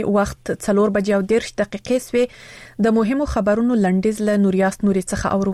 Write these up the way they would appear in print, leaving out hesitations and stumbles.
وخت 4:30 سوي د مهمو خبرونو لنډیز له نوریاس نوري څخه اورو.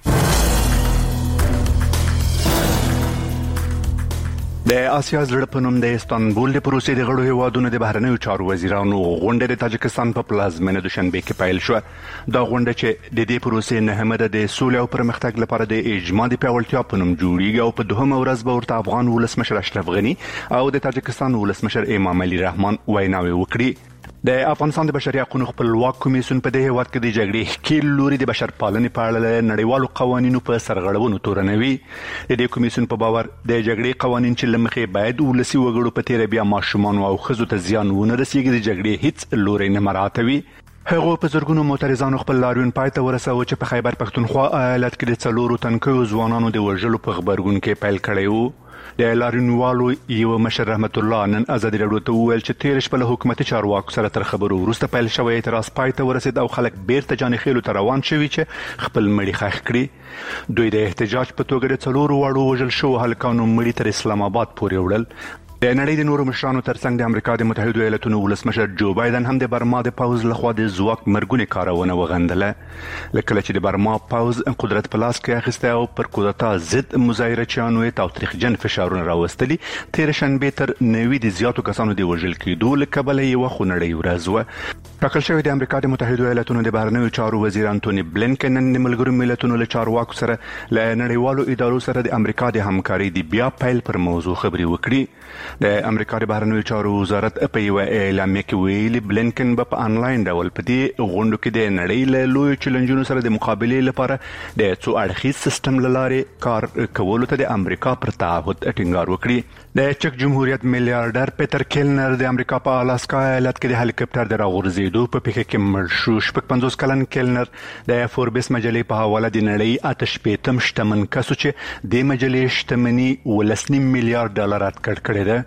د آسیا زړه په نوم د استانبول د پروسې د غړو هیوادونو د بهرنیو چارو وزیرانو غونډه د تاجکستان په پلازمینه دوشنبه کې پیل شو. دا غونډه چې د دې پروسې نهمه د سولې او پرمختګ لپاره د اجماع د پیاوړتیا په نوم جوړیږي او په دوهمه ورځ به ورته افغان ولسمشر اشرف غنی او د تاجکستان ولسمشر امام علي رحمان ویناوي وکړي. د افغانستان د بشري حقوقو خپلواک کمیسیون په دې هیواد کې د جګړې ښکیل لوري د بشرپالنې په اړه نړیوالو قوانینو په سرغړونو تورنوي. د دې کمیسیون په باور د جګړې قوانین چې لمخې باید ولسی وګړو په تیر بیا ماشومان او ښځو ته زیان ونه رسیږي د جګړې هیڅ لوري نه مراعاتوي. هغه په زرګونو معترضانو خپل لاریون پای ته ورساوه چې په خیبر پښتونخوا ایالت کې د 4 تنکیو ځوانانو د وژلو په خبرګون کې پیل کړی وو. د لاریونوالو یو مشر رحمت الله نن ازادي راډیو ته وویل چې تیر شپه له حکومتي چارواکو سره تر خبرو وروسته پیل شوی اعتراض پای ته ورسید او خلک بیرته جانخیلو ته روان شوي چې خپل مړي ښخ کړي. دوی د احتجاج په توګه د 4 واړو وژل شو هلکانو مړي تر اسلام آباد پورې وړل. د نړۍ د نورو مشرانو ترڅنګ د امریکا د متحده ایالاتونو ولسمشر جو بایدن هم د برما د پاوز لخوا د ځواک مرګونی کارونه وغندله. لکه چې د برما پاوز قدرت په لاس کې اخیسته او پر کودتا ضد مظاهرچیانو ته تاریخجن فشارونه راوستلي. تیر شنبه تر 90 د زیاتو کسانو د وژل کېدو له کبله یو خونړی ورځ و. ټاکل شوی د امریکا د متحده ایالاتونو د بهرنیو چارو وزیر انټونی بلینکن نن د ملګرو ملتونو له چارواکو سره له نړیوالو ادارو سره د امریکا د همکاري د بیا پیل پر موضوع خبري وکړي. د امریکا د بهرنیو چارو وزارت په یو اعلامیه کې ویلي بلینکن په انلاین ډول په دې غونډو کې د نړۍ له لوی چیلنجونو سره د مقابلې لپاره د څو اړخیز سیستم لارې کار کولو ته د امریکا پر تعهد ټینګار وکړي. د چک جمهوریت میلیارډر پیټر کیلنر د امریکا په الاسکا ایالت کې د هلیکاپټر د راغورځېدو په پیښه کې مړ شو. 50 کلن کیلنر د فوربس مجلې په حواله د نړۍ 88م شتمن کس چې د مجلې شتمنۍ 1.5 میلیارډ ډالر اټکل کړی ده.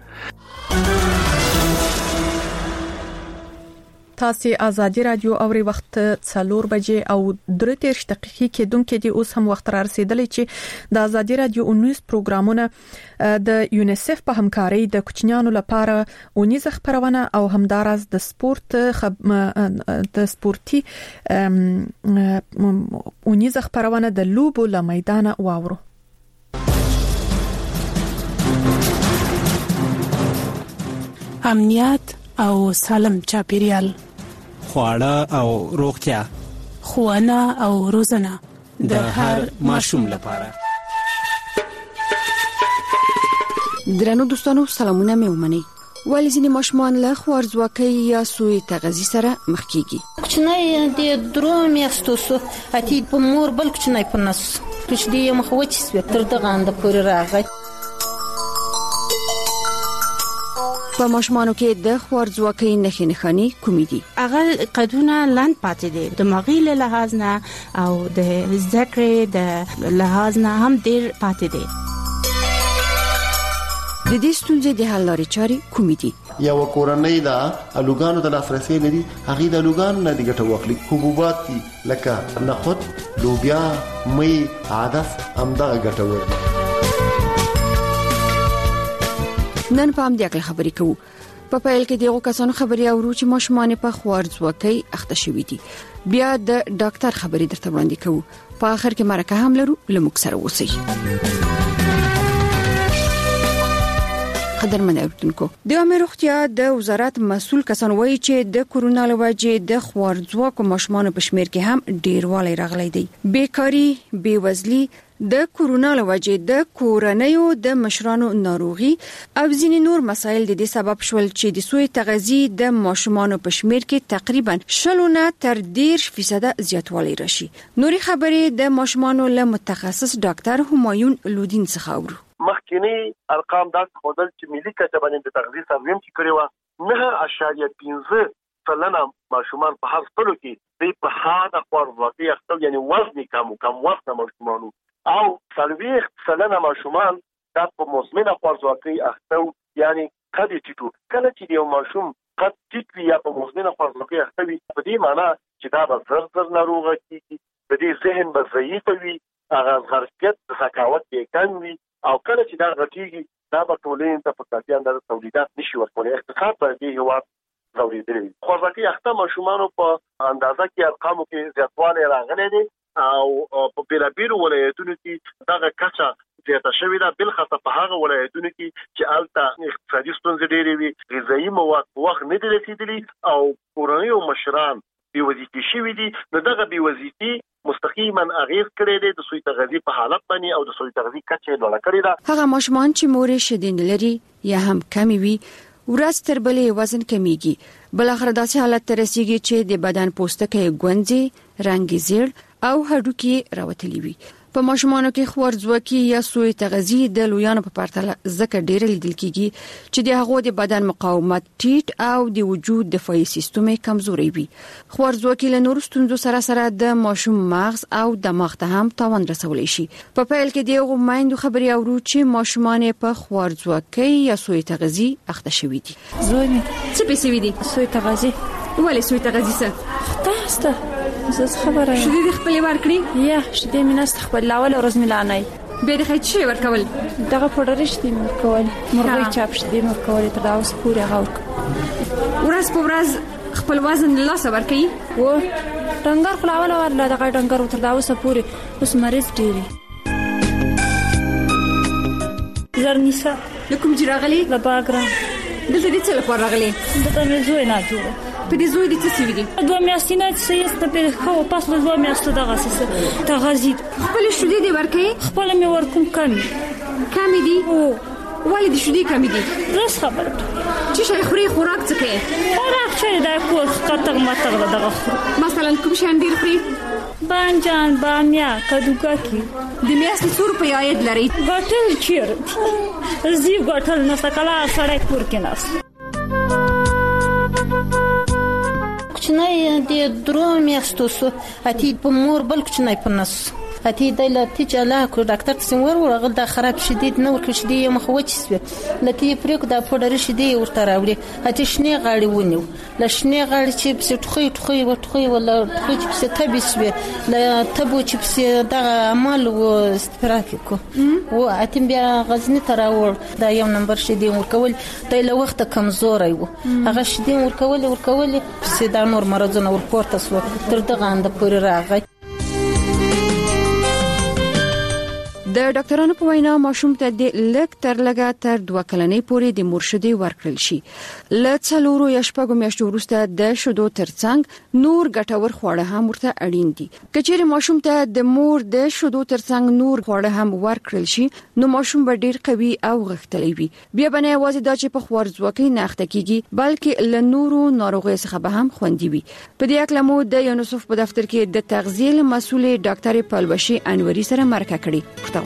تاسو آزادي رادیو اوري وخت 4 بجې او 33 دقیقې کې دونکو دی اوس هم وخت را رسیدلی چې د آزادي رادیو اونیز پروګرامونه د یونیسف په همکاري د کوچنیانو لپاره اونیز خبرونه او همدارس د سپورت د سپورتي اونیز خبرونه د لوبو له میدان واورو. امنیت او سالم چاپیریال، خواړه او روغتیا، ښوونه او روزنه د هر ماشوم لپاره. درنو دوستانو سلامونه مې ومنئ. ولې ځینې ماشومان له خوارځواکۍ یا سوء تغذیې سره مخ کیږي؟ کوچنی د 3 میاشتو سو اتی په مور بل کوچنی په نس چې د مخوچ سوي تر دغه اند پورې راغی. په ماشومانو کې د خوارځواکۍ نښې نښانې کومې دي؟ هغه قدونه لاند پاتې دي، دماغي له لحاظ نه او د ذکر د لحاظ نه هم ډیر پاتې دي. د دې ستونزې د حل لارې چارې کومې دي؟ یو کورنۍ دا الوګانو د لاسرسي لري، هغه د الوګانو نه د ګټه واخلي. حبوبات دي لکه نخود، لوبیا، مې، عدس همدغه ګټه ورکړي. نن په هم د عقل خبرې کوو. په پیل کې دغه کسانو خبرې اورو چې ماشومان په خوارځواکۍ اخته شوي دي. بیا د ډاکټر خبرې درته وړاندې کوو. په اخر کې مرکه هم لرو، لموږ سره اوسئ. قدرمن اوریدونکو، د عامه روغتیا د وزارت مسؤل کسان وایي چې د کورونا له وجې د خوارځواکو ماشومان په شمیر کې هم ډیروالی راغلی دی. بیکاری، بیوزلی د کورونا له وجې د کورنیو د مشرانو ناروغي او ځینې نور مسایل د دې سبب شول چې د سوء تغذیې د ماشومانو په شمیر کې تقریبا 0 تر 10% زیاتوالی راشي. نوري خبرې د ماشومانو له متخصص ډاکټر همایون لودین څخه اورو. مخکینی ارقام دا خودل چې ملي کچه باندې د تغذیه سرویم چې کړی و 9.5% ماشومان په هر ټولو کې د په حاده خوارځواکۍ اخته، یعنی وزن کم وزن ماشومان او 40% ماشومان دا په مزمنه خوارځواکۍ اخته، یعنی قد ټیټو. کله چې یو ماشوم قد ټیټ وي یا په مزمنه خوارځواکۍ اخته وي، په دې معنی چې دا به زر ناروغه کیږي، د دې ذهن به ضعیف وي، هغه ظرفیت د ذکاوت یې کم وي، او کله چې دا غټیږي دا به ټولنې ته په کافي اندازه تولیدات نشي ورکولی. اقتصاد په دې هیواد راوړي. خوراکي اخته ماشومان په اندازه کې ارقامو کې زیاتوالی راغلی دی او په بیلابیلو ولایتونو کې دغه کچه زیاته شوې ده، بلخصه په هغه ولایتونو کې چې هلته اقتصادي ستونزې ډېرې وي، غذایي مواد په وخت نه دي رسېدلي او کورنۍ او مشران بېوظیفې شوي دي. نو دغه بېوظیفي مستقیما اغیز کړی دی د سوی تغذیه په حالت باندې او د سوی تغذیه کچه لوړه کړې ده. هغه ماشومان چې مورې شیدې نه لري یا هم کمی وي ورځ تر بلې وزن کمیږي، بل اخر داسې حالت ته رسیږي چې د بدن پوستکی ګونځي، رنګ زیړ او هډوکي راوتلي وي. په ماشومانو کې خوارځواکي یا سوء تغذیه د لویانو په پرتله ځکه ډېر لیدل کیږي چې د هغو د بدن مقاومت ټیټ او د وجود دفاعي سیستم کمزوري وي. خوارځواکي له نورو ستونزو سره د ماشوم مغز او دماغ ته هم تاوان رسولی شي. په پیل کې دغه مایندو خبري اورو چې ماشومان په خوارځواکي یا سوء تغذیه اخته شوي دي. زوی څه پېښوي دي؟ سوء تغذیه. ولې سوء تغذیه څه؟ تاسو زه خبره یم. شدید خپل ورکړي؟ یا شدید میناست خپل لاول ورځ ملانای. به د خیت شي ورکول. دغه پوډر شتي ورکول. مرغۍ چاپ شتي ورکول تر اوس پورې غوړ. ورځ په ورځ خپل وزن له لاس ورکړي. و ډنګر خلاول ورله دغه ډنګر تر اوس پورې اوس مریض ډیری. زرنیسا لکم جراغلی د باګرام. دلته دې څه لپاره راغلي؟ دته مې زوی نه جوړه. په دې زوی دې څه سوي دي؟ دوه میاشتې نه چې یې په خو پاس له دوه میاشتو دغه څه تغذیه خپل شودې دې ورکې؟ خپل مې ورکوم کمی دي. او ولې دې شودې کمی دي؟ زه خبره چې شي خوري خوراک څه کوي؟ خوراک چې دا کور خطر ماته دغه مثلا کوم شي ډیر خوري؟ بانجان، بامیا، کدوګاکی. د میاشتې څو روپۍ عاید لري؟ ګټل چیرته زی ګټل نه سکلا سړی کور کې ناس. کوچنی د درو میاشتو سو اتی په مور بل کوچنی په نس اتی د لتی چلا کو ډاکټر څنګه ورغل د خراب شدید نه ورکړ شدې مخ وچسوي لتی پرېک د پودر شدې ورته راوړي اتی شنه غاړي ونیو لشنه غاړي چې په ټخوي ولا ټخوي چې تبسوي لا تبو چې د عمل و استراکو و اتی بیا غزنی تراور دا یو نمبر شدې ورکول د له وخت کمزوري و هغه شدې ورکول چې دا نور مرزونه ورپورته سو تر دغه اند پورې راغی. د ډاکټرانو په وینا ماشوم ته د لږ تر لږه تر 2 کلنۍ پورې د مرشدي ورکړل شي. له څلورو یا شپږو میاشتو وروسته د شیدو ترڅنګ نور ګټور خواړه هم ورته اړین دي. کچېرې ماشوم ته د مور د شیدو ترڅنګ نور خواړه هم ورکړل شي نو ماشوم به ډیر قوي او غښتلی وي. بیا به نه یوازې دا چې په خوارځواکۍ نه اخته کیږي بلکې له نورو ناروغیو څخه به هم خوندي وي. په دې اړه مو د یونیسف په دفتر کې د تغذیه مسؤل ډاکټر پلوشي انوري سره مرکه کړې.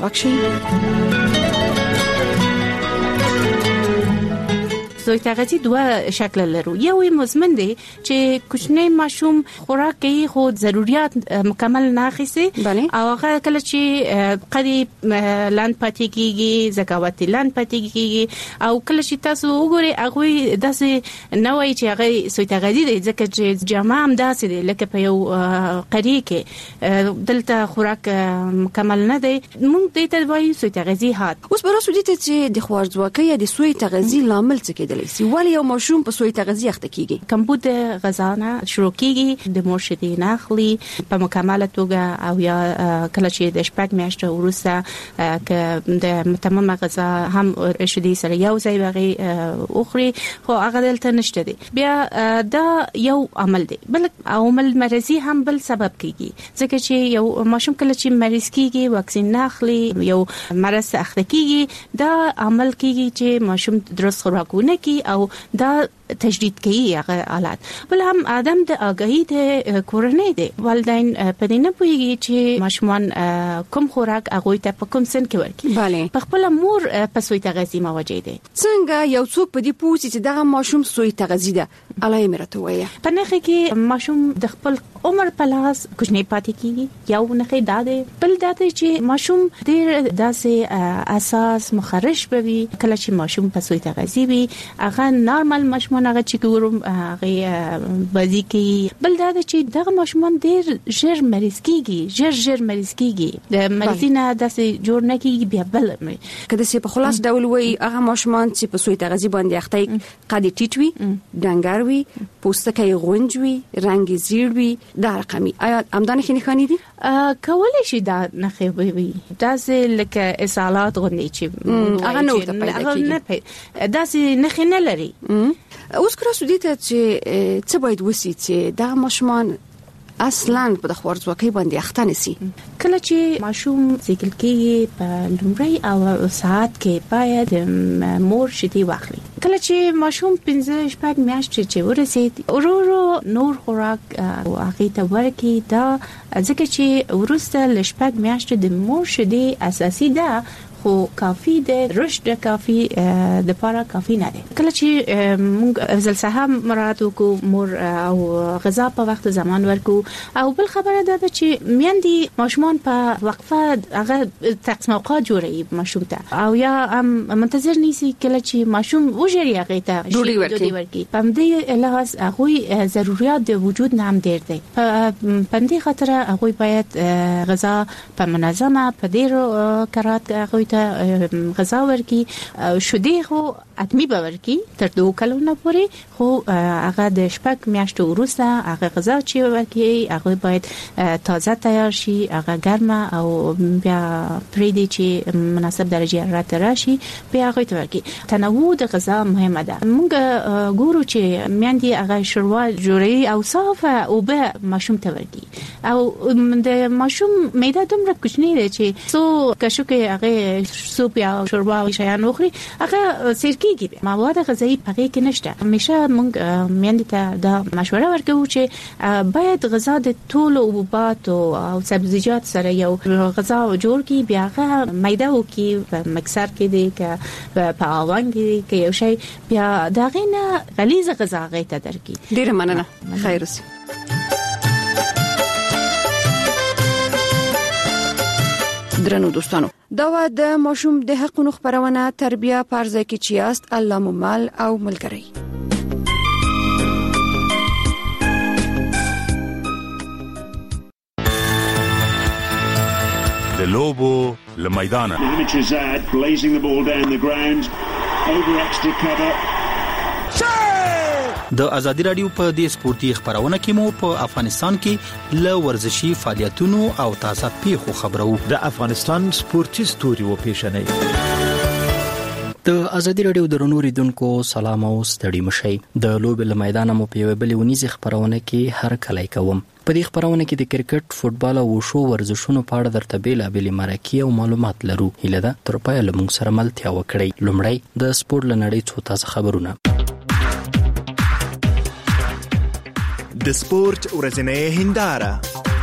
سوء تغذیه دوه شکل لرو. یو مزمن دی چې کوچنی ماشوم خوراک کوي خو ضرورت مکمل نه اخیسي او هغه کله چې قدي لاند پاتې کیږي زکوات لاند پاتې کیږي او کله چې تاسو وګورئ هغه داسې نه وایي چې هغه سوء تغذیه دی ځکه چې جامه هم داسې دی لکه په یو قریه کې دلته خوراک مکمل نه دی. موږ دې ته وایو سوء تغذیه هات. اوس براسو دي چې د خوارځواکۍ یا د سوء تغذیه لامل څه کېدلی سي؟ ولې یو ماشوم په سوء تغذیه اخته کیږي؟ کمبود غذا شروع کیږي د مرشدي ناخلي په مکمله توګه او یا کله چې د شپږ میاشتو وروسته ک د تمامه غذا هم رشدي سره یو ځای وغي اخري خو هغه دلته نشته دي. بیا دا یو عمل دی. بل عمل مرضی هم بل سبب کیږي ځکه چې یو ماشوم کله چې مریض کیږي واکسین ناخلي یو مرض اخته کیږي دا عمل کیږي چې ماشوم درست خوراکونه کی او دا تجدید کوي هغه حالات. بل هم ادم د اگاهی د کورنۍ دی. والدین په دې نه پوهیږي چې ماشومان کوم خوراک هغه ته په کوم سن کې ورکړي. بله په خپل مور په سوء تغذیه مواجه دي. څنګه یو څوک په دې پوښتنه چې دغه ماشوم سوء تغذیه ده علای مرته وایي په نخې کې ماشوم د خپل عمر په لاس کوچنی پاتې کیږي یو نخې داده بل داده چې ماشوم ډیر داسې اساس مخرج بوي کله چې ماشوم په سوء تغذیه وي هغه نورمال ماشوم ماشومان هغه چې ګورم هغه بازی کې بل دا چې دغه ماشومان ډیر ژر مریض کیږي ژر مریض کیږي د مریضینه داسې جوړ نه کیږي بیا بل کله چې په خلاص ډول وي هغه ماشومان چې په سوی تغذیه باندې اخته قد ټیټ وي ډنګر وي پوستکی غونج وي رنگ زیړ وي دا رقمي آیا امدانه کې نه خاني دي کولای شي دا نه وي داسې لکه اسالات غوندي چې هغه نو ته پیدا کیږي داسې نه لري اوس کرا سودی ته چې څه باید وسی چې دا ماشومان اصلاً په د خورځوکۍ باندې اخته نسی کله چې ماشوم ذکر کېږي په لومړی او ساعت کې باید مور شتي واخلي کله چې ماشوم 15 میاشتې چې ورسید ورو نور خوراک او هغه ته ورکی دا ځکه چې ورسته لشپږ میاشتې د مور شتي اساسي ده خو کافی ده رشد کافی د لپاره کافی نه ده کله چې موږ افضل صاحب مراد وکړو مور او غذا په وخت زمان ورکو او بل خبره ده چې میندې ماشومان په وقفه هغه تقسیم اوقات جوړي ماشوم ته او یا منتظر نیسی کله چې ماشوم وژري هغه ته ډوډۍ ورکي په دې لحاظ هغه ضرورت د وجود نام ډیر دي په دې خاطر هغه باید غذا په منظمه په ډیر کرات هغه ته غذا ورکي شودي خو اتمی باورکی تر 2 کلونو پورې خو هغه د شپږ میاشتو وروسته هغه غذا چې ورکي هغه باید تازه تیار شي هغه ګرمه او بیا پریدي چې مناسب درجه حرارت راشي بیا هغه ته ورکي تنوع د غذا مهمه ده موږ ګورو چې میندې هغه شوروا جوړي او صافه او به ماشوم ته ورکي او د ماشوم معده دومره کوچنی ده چې سو کښوکه هغه سوپ یا شوربا او شیان وخوري هغه سرکیږي مواد غذایی پکې کې نشته همیشه موږ میندې ته دا مشوره ورکوو چې باید غذا د ټول حبوبات او سبزیجات سره یو غذا جوړ کی بیا هغه میده وکي په مکسر کې دی که په اوان کې کې یو شی بیا دا غینه غلیظ غذا غیته درکې ډیره مننه خیر اوسې درنو دوستانو دا د ماشوم د حقوقو خبرونه تربیه پرځای کې چیاست الله ممل او ملګری د لوبو لمیدان blazing the ball down the ground over extra cover د ازادي رادیو په دې سپورتي خبرونه کې مو په افغانستان کې ل ورزشي فعالیتونو او تازه پیښو خبرو د افغانستان سپورتي ستوري و پیښنې د ازادي رادیو درنو ریدونکو سلام او ستړي مشي د لوب له میدان مو په بل ونیزي خبرونه کې هر کله کوم په دې خبرونه کې د کرکټ فوتبال او شو ورزشونو په اړه درته بیلابېل مرکه او معلومات لرو هله دا تر پای له موږ سره ملتیا وکړي لومړی د سپورت لنړۍ څو تازه خبرونه د سپورت ورځنۍ هنداره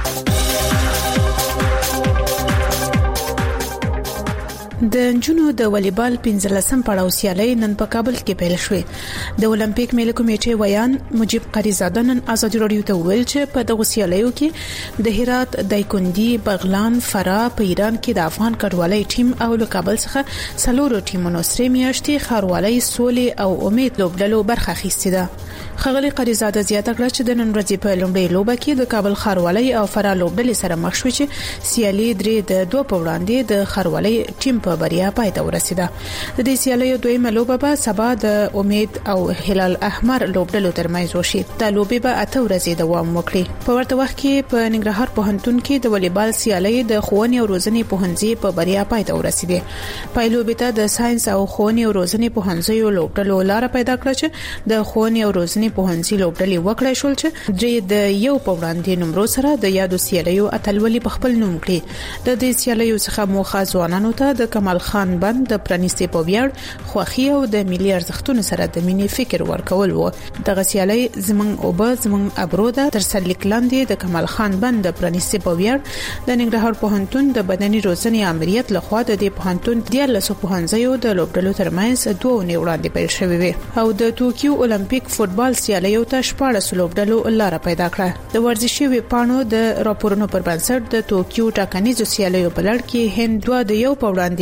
د جنونو د والیبال 15 پړاو سیالي نن په کابل کې پیل شوې د اولمپیک ملي کمیټې ویان مجيب قریزاده نن ازادي رادیو ته ویل چې په دغه سیالیو کې د هرات دایکندي بغلان فرا په ایران کې د افغان کډوالۍ ټیم او له کابل څخه سلورو ټیمونو سره میاشتې خاروالۍ سولې او امید لوبډلو برخه اخیستې ده خغلی قریزاده زیاته کړه چې د نن ورځې په لومړۍ لوبه کې د کابل خاروالۍ او فرا لوبډلې سره مخ شو چې سیالي درې د 2 په وړاندې د خاروالۍ ټیم په بریا پای ته ورسیده د دې سیالیو دویمه لوبه به سبا د امید او هلال احمر لوبډلو ترمنځ وشي د لوبې به 8 ورځې دوام وکړي په ورته وخت کې په ننګرهار پوهنتون کې د والیبال سیالي د ښوونې او روزنې پوهنځي په بریا پای ته ورسیده پایلوبې ته د ساينس او ښوونې او روزنې پوهنځي لوبډلو لار پیدا کړه چې د ښوونې او روزنې پوهنځي لوبډلې وکړای شول چې درې د یو په وړاندې نمبر سره د یادو سیالیو اتلولي په خپل نوم کړی د دې سیالیو څخه موخه ځوانانو ته د کمال خان بند د پرانیستي په ویاړ خوخي او د ملي ارزښتونو سره د مینې فکر ورکول وو دغه سیالي زمنګ او به زمنګ ابروده تر سلیک لاندې د کمال خان بند د پرانیستي په ویاړ د ننګرهار پوهنتون د بدني روزنې امریت لخوا د دې پوهنتون د لاسو پوهنځیو د لوبډلو ترمنځ 2 وړاندې پیل شوې وي او د ټوکیو اولمپیک فوتبال سیالیو ته 14 لوبډلو لار پیدا کړه د ورزشي ویپانو د راپورونو پر بنسټ د ټوکیو ټاکنیزو سیالیو په لړ کې هند 2 د 1 په وړاندې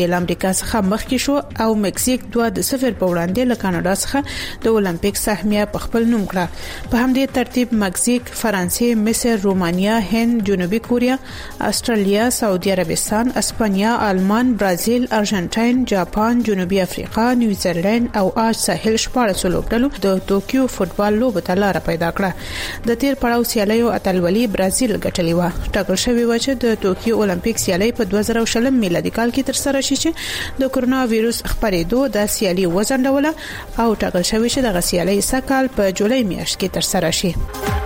له امریکا څخه مخکې شو او مکسیک 2-0 په وړاندې له کاناډا څخه د اولمپیک سهمیه په خپل نوم کړه. په همدې ترتیب مکسیک، فرانسې، مصر، رومانیا، هند، جنوبي کوریا، استرالیا، سعودي عربستان، اسپانیا، آلمان، برازیل، ارجنټاین، جاپان، جنوبي افریقا، نیوزیلند او آج ساحل 14 لوبډلو د ټوکیو فوتبال لوبه ته لار پیدا کړه. د تیر پړاو سیالیو اتلولي برازیل ګټلې و. ټاکل شوی و چې د ټوکیو اولمپیک سیالي په 2020 میلادي کال کې تر سره شي چې د کورونا وایروس خپرېدو د سیالي وزندوله او ټاکل شوی چې د سیالي سکهال په جولای میاشت کې تر سره شي.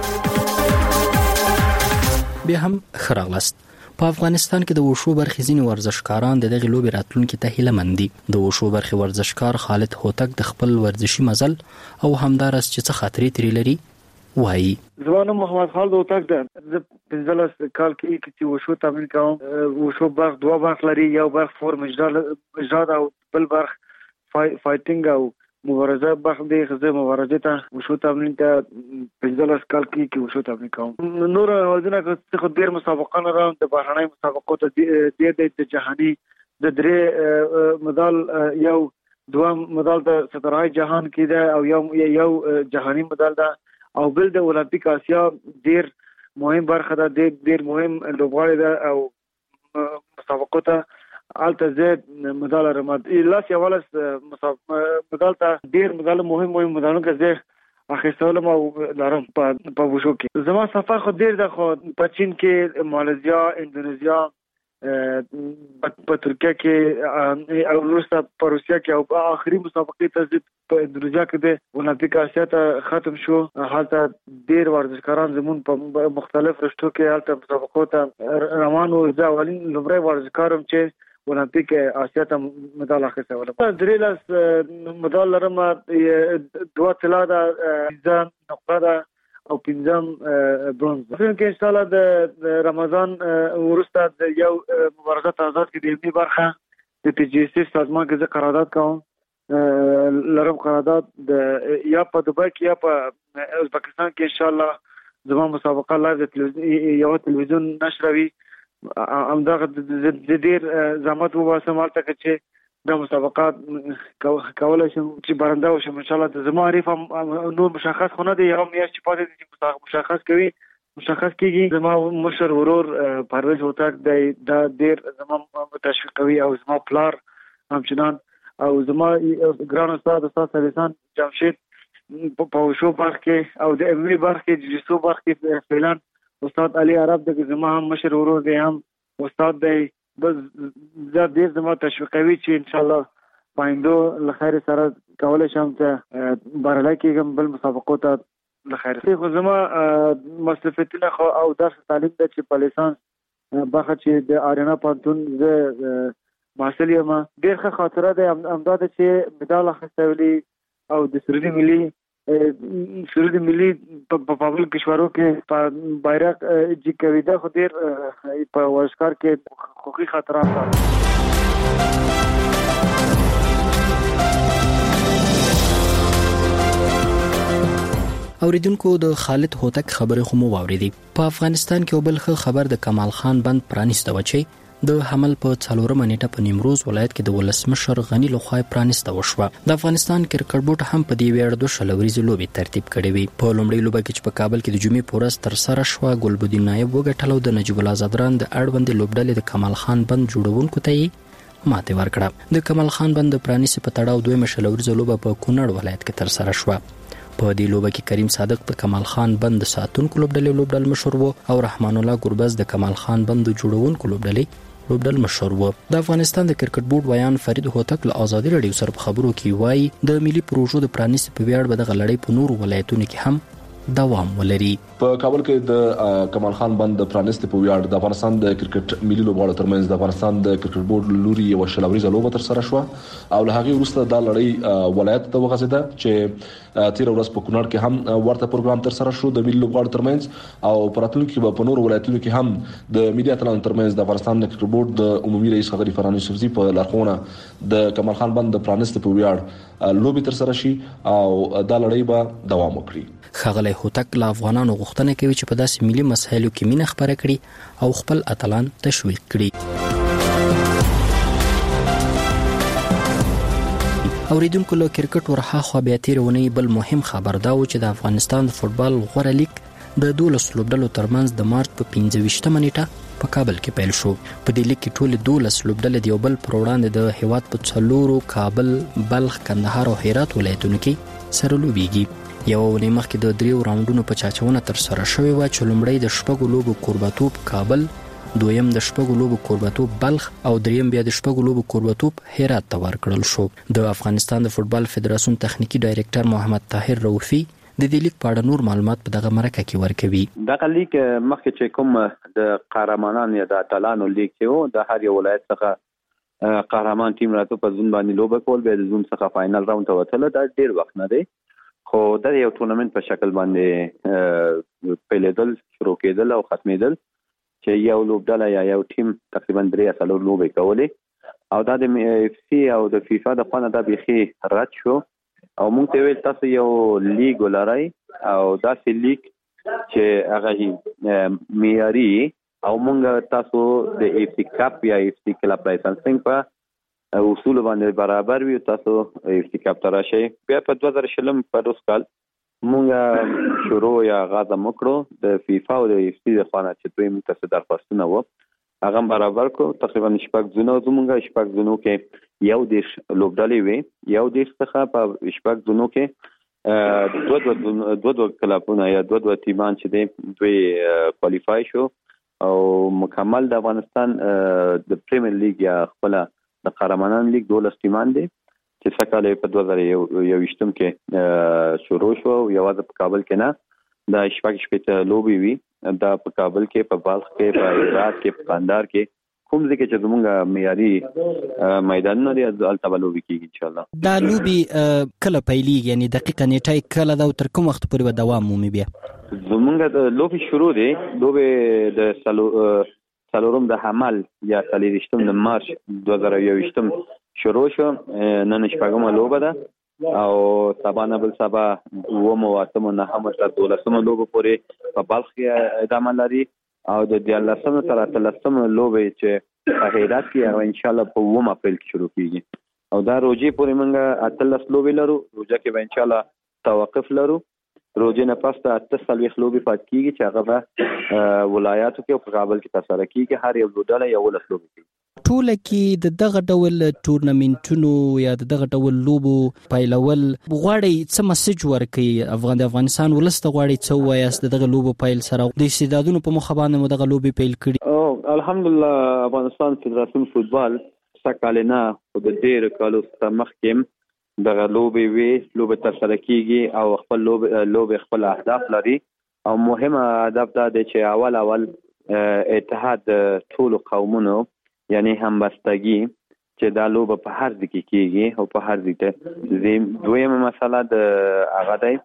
بیا هم خراغلست. په افغانستان کې د وشو برخې ځینې ورزشکاران د دغه لوبې راتلونکي ته هیله مند دي. د وشو برخې ورزشکار خالد هوتک د خپل ورزشي مزل او همدارس چې څه خاطرې ترې لري وایي. زما محمد خالد هوتک ده. د 15 کال کې چې وشو تمرین کوم. وشو برخ دوه برخ لري، یو برخ فورم اجرا او بل برخ فایټینګ او مبارزه برخ دی. خزه مبارزه ته وشو تمرین ته 15 کال کې وشو تمرین کوم. نور وزنه خو ډیر مسابقه نه راو د بهرنۍ مسابقو ته د جهاني د درې مدال یو دوه مدال د سترهای جهان کې ده او یو جهاني مدال ده او بل د اولمپیک آسیا ډیر مهم برخه ده، ډیر مهم لوبغاړی ده او مسابقو ته الته زید مدال رماد لاس یوالس مدال ته ډیر مدال مهم مدالونه کې اخیستول او لارم په وشو کې. زما سفر خو ډیر ده، خو په چین کې، ماليزیا، اندونیزیا، په ترکیه کې او روسیا په روسیا کې او په آخري مسابقې ته په اندونیزیا کې د اولمپیک آسیا ته ختم شو. حالته ډیر ورزشکاران زمون په مختلف رشتو کې حالته مسابقو ته روان وو. زه اولین لومړی ورزشکارم چې اولمپیک آسیا ته مدال اخیستی. 3 مدال لرم، 2 طلا ده، 15 نقره ده او 15 برونز. څنګه ان شاء الله د رمضان ورسته د یو مبارزه آزاد کې د علمي برخه د TGC سازمان کې قرارداد کوم. لرم قرارداد د یا په دوبۍ کې یا په ازبکستان کې ان شاء الله زموږ مسابقه لایو د تلویزیون نشروي. همدغه د ډیر زحمت وباسم حالته چې د مسابقات کولای شم چې برنده وشم ان شاء الله. د زما عارف نور مشخص خو نه دی، یو میاشت چې پاتې دي مشخص کیږي. زما مشر ورور پرویز هوتک دی، دا ډیر زما تشویق کوي او زما پلار همچنان او زما ګران استاد سلیمان جمشید په وشو برخه کې او د علمي برخه کې د جسو برخه کې فعلان استاد علي عرب د زما هم مشر ورور دی، هم استاد دی. بس زه ډیر زما تشویق کوي چې ان شاء الله پایندو لخیر سره کولای شم چې بارلای کېږم بل مسابقو ته لخیر. خو زما مصرفتونه خو او درس تعلیم د چې په لیسانس برخه چې د آریانا پانتون زه محصل یم. ډیر ښه خاطره ده همدا ده چې مډال اخیستلی او د سرود ملي په پابل کشورو کې په بیرق جی کوي ده. خو ډیر په ورزشکار کې خوږی خاطرات ده. اوریدونکو د خالد هوتک خبره خو مو واوریدي. په افغانستان کې وبل خبر د کمال خان بند پرانیسته وچی د حمل په 4 نیټه په نیمروز ولایت کې د ولسمشر غنی لخوا پرانیسته وشوه. د افغانستان کرکټ بورډ هم په دې ویاړ د شلوريزي لوبې ترتیب کړې وي. په لومړۍ لوبه کې چې په کابل کې د جمعې پورس تر سره شو، ګلبدین نایب وګټلو د نجیب الله زدران د اړوند لوبډلې د کمال خان بند جوړونکو ته ماته ورکړه. د کمال خان بند پرانیسته په تړاو دویمه شلوريزي لوبه په کونړ ولایت کې تر سره شو. په دې لوبه کې کریم صادق د کمال خان بند ساتونکو لوبډل مشر وو او رحمان الله ګربز د کمال خان بند جوړونکو لوبډل مشر وو. د افغانستان د کرکټ بورډ ویان فرید هوتک له آزادي رادیو سره په خبرو کې وایي د ملي پروژو د پرانیست په ویاړ به د غلړۍ په نور ولایتونو کې هم دوام ولري. په کابل کې د کمال خان بند پرانیست په ویاړ د افغانستان د کرکټ ملي لوبغاړو ترمنځ د افغانستان د کرکټ بورډ لوري یو شلوريزه لوبه تر سره شو او له هغه وروسته د لړۍ ولایت ته وغځیده چې تیر ورځ په کونړ کې هم ورته پروګرام تر سره شو د ملي لوبغاړو ترمنځ او پراتلونکو کې په نور ولایتونو کې هم د ملي اتلانو ترمنځ د افغانستان د کرکټ بورډ د عمومي رئیس خغری فرهان یوسفزي په لارښوونه د کمال خان بند پرانیست په ویاړ لوبي تر سره شي او د لړۍ به دوام وکړي. خغلی هوتک له افغانانو غوښتنه کوي چې په داسې ملي مسایلو کې مینه خپره کړي او خپل اتلان تشویق کړي. اوریدونکو له کرکټ ورها خو بیا تیرونی بل مهم خبر دا و چې د افغانستان د فوتبال غوړه لیګ د 12 لوبډلو ترمنځ د مارچ په 15 نیټه په کابل کې پیل شو. په دې لیګ کې ټول 12 لوبډلې د یو بل پر وړاندې د هیواد په څلورو کابل، بلخ، کندهار او هرات ولایتونو کې سره لوبېږي. یو ونې مخکې د 3 راوندونو په چاچونه تر سره شوې و چې لومړی د شپږو لوبو کوربتوب کابل، دویم د شپږو لوبو کوربتوب بلخ او دریم بیا د شپږو لوبو کوربتوب هرات ته ورکړل شو. د افغانستان د فوتبال فدراسیون تخنیکی ډایریکټر محمد طاهر روفي د دې لیګ په اړه نور معلومات په دغه مرکه کې ورکوي. دغه لیګ مخکې چې کوم د قهرمانان یا د اتلانو لیګ کې د هر یو ولایت څخه قهرمان ټیم راته په ځون باندې لوبه کول، به د ځون څخه فائنل راوند ته وتل. دا ډیر وخت نه دی، خو دا یو ټورنمنت په شکل باندې پیلېدل، شروع کېدل او ختمېدل چې یو لوبډله یا یو ټیم تقریبا 3 لوبې کولې، او دا د اف سی او د فیفا د خوا نه دا بیخي رد شو او موږ ته ویل تاسو یو لیګ ولرئ او داسې لیګ چې هغه معیاري او موږ تاسو د اف سی کپ یا اف سی کلب لایسنسینګ په اصول باندې برابر وي، تاسو اف سی کپ ته راشئ. بیا په 2020 په روز کال موږ شروع یا آغاز وکړو د فیفا او د اف سی د خوا نه چې دوی موږ ته درخواستونه و هغه برابر کو. تقریبا شپږ زونو زمونږ شپږ زونو کې یو دیش لوبډلې وي، یو دیش څخه په شپږ زونو کې دو کلبونه یا دو ټیمان چې دی دوی کوالیفای شو او مکمل د افغانستان د پریمیر لیګ یا خپل د قهرمانان لیګ 12 ټیمان دي چې سکهاله په 2021 کې شروع شو. یوازې په کابل کې نه، د شپږ لوبي وي، دا په کابل کې، په بلخ کې، په هرات کې، په کندهار کې، کوم ځای کې چې زموږ معیاري میدانونه دي هلته لوبي کیږي ان شاء الله. دا لوبي کله پیلېږي، یعنی دقیقه نیټه کله دا تر کوم وخت پورې دوام مومي؟ بیا زموږ د لوبي شروع دي، لوبي د څلورم د حمل یا 23 د مارچ 2021 شروع شو. نن شپږمه لوبه ده او سبا نه بل سبا ومو واتمو نه هم تر 12مه لوبه پورې په بلخ کې ادامه لري او د 13مه تر 13مه لوبه چې په هرات کې ان شاء الله په 1 اپریل کې شروع کیږي او دا روزي پورې موږ 13 لوبې لرو. روزه کې به ان شاء الله توقف لرو. روزه نه پس ته 48 لوبې پات کیږي چې هغه به ولایاتو کې او په کابل کې ترسره کیږي. هر یو ډله یو لس لوبې کوي. ټول کې د دغه ډول ټورنمنټونو یا د دغه ډول لوبو پایلول غواړي څه مسج ورکړي د افغانستان ولسته، غواړي څه وایاست دغه لوبو پایل سره د استعدادونو په مخ باندې مو دغه لوبي پیل کړي؟ الحمدلله افغانستان فدراسیون فوتبال سکهاله خو د ډیر کالو څخه مخکې دغه لوبي وی لوبه ترسره کیږي او خپل لوبه خپل اهداف لري او مهمه هدف دا دی چې اول اتحاد ټول قومونو یعنی همبستگی چې دا لوبه په هر ځای کې کیږي او په هر ځای ته. دویمه مسله د هغه دی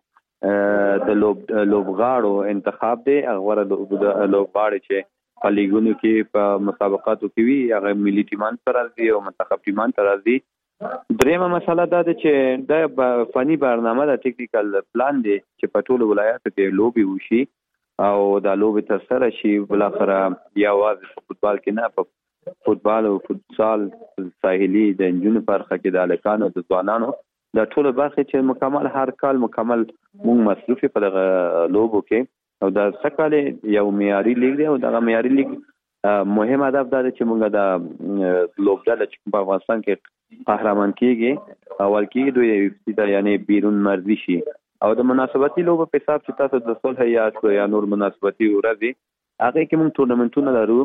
د لوبغاړو انتخاب دی. هغه لوبغاړي چې په لیګونو کې په مسابقاتو کې وي هغه ملي ټیمان سره راځي او منتخب ټیمان سره راځي. دریمه مسله دا ده چې د فني برنامه د ټیکنیکل پلان دی چې په ټولو ولایاتو کې لوبي وشي او دا لوبي تر سره شي. بلاخره یوازې په فوتبال کې نه، په فوتبال او فوتسال ساحلي د انجونو برخه کې د الکانو د ځوانانو د ټولو برخه چې مکمل هر کال مکمل موږ مصروف په دغه لوبو کې او د سکهاله یو معیاري لیګ دی او دغه معیاري لیګ مهم هدف دا دی چې موږ د لوبډله چې په افغانستان کې قهرمان کیږي اول کې دوی د یعنی بیرون مرزي شي او د مناسبتي لوبو په حساب چې تاسو د صلح یا نور مناسبتي ورځي هغه کې موږ ټورنمنټونه لرو.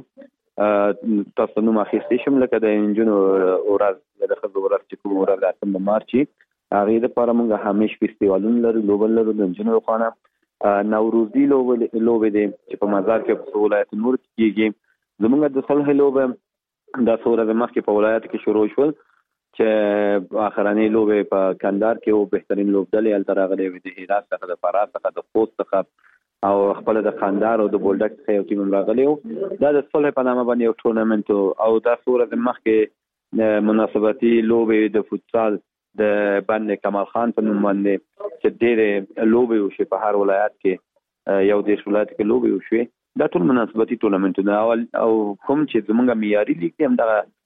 تاسو نو ماخستې شم لکه د انجونو ورځ د خبرو ورځ چې کوم ورځ د 8 مارچ هغه د لپاره موږ همیش فستیوالونه لرو، لوبل لرو د انجونو خانه نوروزي لوبې دي چې په مزار کې په ولایت نور کېږي. زموږ د صلح لوبه د سوره د مخ کې په ولایت کې شروع شول چې اخرنۍ لوبه په کندهار کې او بهترین لوبډلې ال ترغلې وي د هرات څخه، د فراه څخه، د خوست څخه او خپل د خاندار او د بولډک څخه یو ټیم راغلی و. دا د صلح په نامه باندې یو ټورنمنت او دا سوره د مخ کې مناسبتي لوبې د فوتسال د باندې کمال خان په نوم باندې چې ډېرې لوبې وشي په هر ولایت کې، یو دیش ولایت کې لوبې وشي. دا ټول مناسبتي ټورنمنټونه او کوم چې زمونږ معیاري لیګ هم دا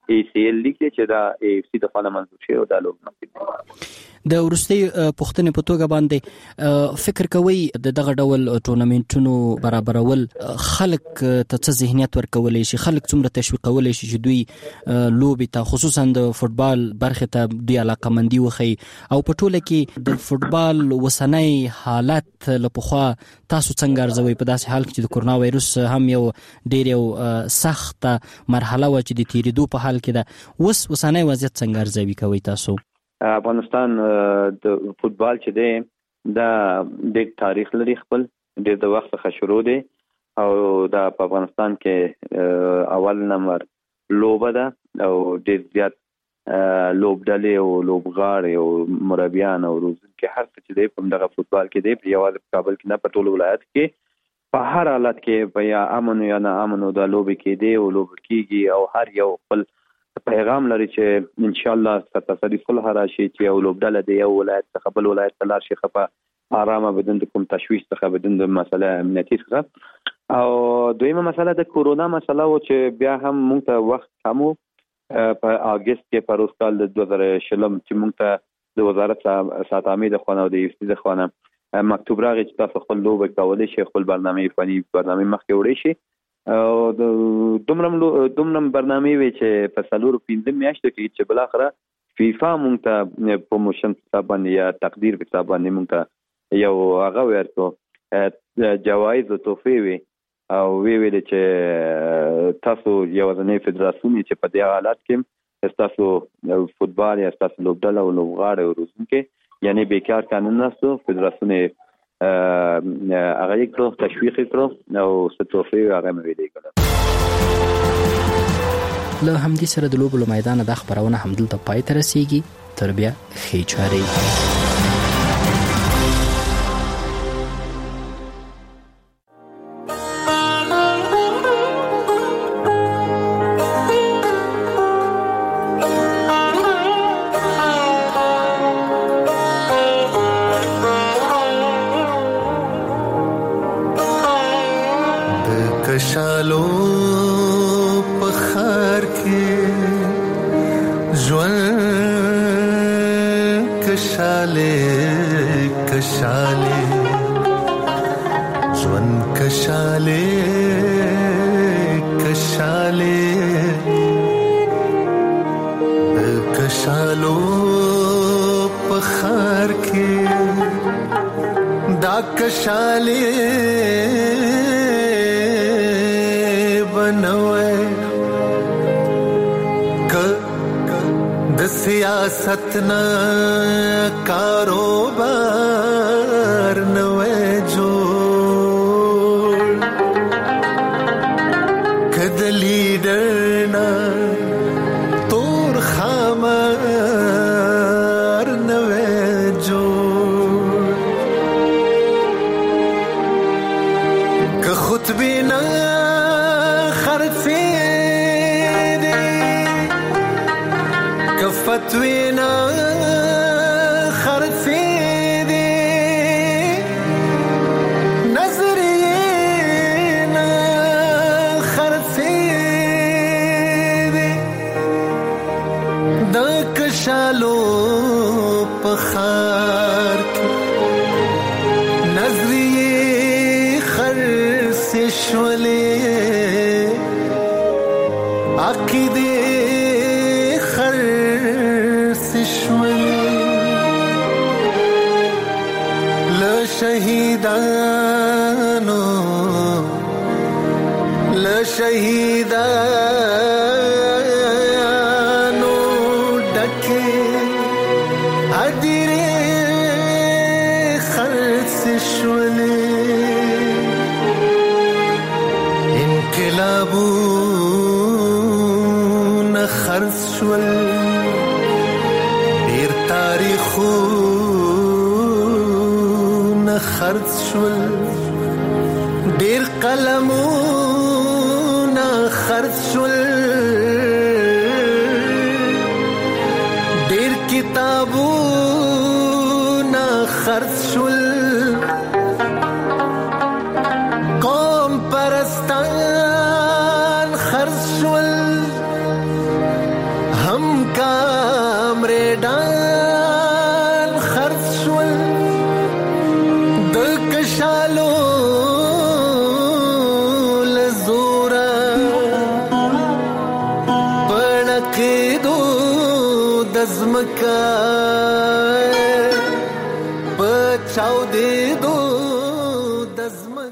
ACL لیګ چې دا AFC د خانه منځو شي او دا لوب د ورستي پښتنې په توګه باندې فکر کوي د دغه ډول ټورنمنټونو برابرول خلک ته څه ذهنیت ورکولای شي، خلک څومره تشویقولای شي چې دوی لوبي ته خصوصا د فوتبال برخه ته دوی علاقمندي وخی او په ټوله کې د فوتبال وسنۍ حالت لپاره تاسو څنګه ارزوي په داسې حال کې چې د کورونا وایروس هم یو ډیر یو سخت مرحله و چې د تیریدو په حال کې ده، وسنۍ وضعیت څنګه ارزوي کوي تاسو؟ افغانستان د فوتبال چې دی دا د تاریخ لري، خپل ډېر د وخت څخه شروع دی او دا په افغانستان کې اول نمبر لوبه ده او ډېر زیات لوبډلې او لوبغاړي او مربیان او روزونکي هر څه چې دی په دغه فوتبال کې دی، په یوازې په کابل کې نه په ټول ولایت کې په هر حالت کې په یا امن یا نه امن دا لوبې کې دی او لوب کېږي او هر یو خپل پیغام لري چې ان شاء الله ستاسو صلح راشي چې یو لوبډله دی یو ولایت څخه بل ولایت ته لاړ شي خپه آرامه بدون د کوم تشویش څخه بدون د مسله امنیتي څخه. او دویمه مسله د کورونا مسله و چې بیا هم موږ ته وخت کمو په اگست کې په روز کال د 2020 چې موږ ته د وزارت ساتامي د خوانه او د یفتي د خوانه مکتوب راغی چې تاسو خپل لوبه کولای شئ، خپل برنامه فني برنامه مخکې وړئ شي او د دومره برنامه وی چې په سالور 15 میاشتو کې چې بل اخره فیفا مونږ ته پروموشن حساب باندې یا تقدیر په حساب باندې مونږ ته یو هغه ورته جوایز او تحفې وی او ویل چې تاسو یو ځنې فدراسیون چې په دې حالات کې تاسو فوتبال یا تاسو لوبډله او لوبغاړي او روزونکي یعنی بیکار قانون نسو فدراسیون هغه یو تشویق کړو او ستوفي هغه مې ویلې کړه. له همدې سره د لوبو میدان د خبرونه همدلته پای ته رسیږي، تر بیا ښې چارې. کشالو پخار کې ژوند کشاله کشاله ژوند کشاله کشاله کشالو پخار کې دا کشاله سیاست نا کاروبار نوے جوڑ کد لیڈر نا تور خامار نوے جوڑ کہ خطبی نا خرچے فتوینا خرڅې دي نظریه نه خرڅې دي د کشالو په خار کې نظریه خرڅې شولې عقیده شهیدانو ډکه ادیره خرڅ شولې انقلابونه خرڅ شول ډیر تاریخونه خرڅ شول ډیر قلمونه خرڅ شول ډیر کتابونه خرڅ شول قوم پرستان خرڅ شول زمکا پچاو دې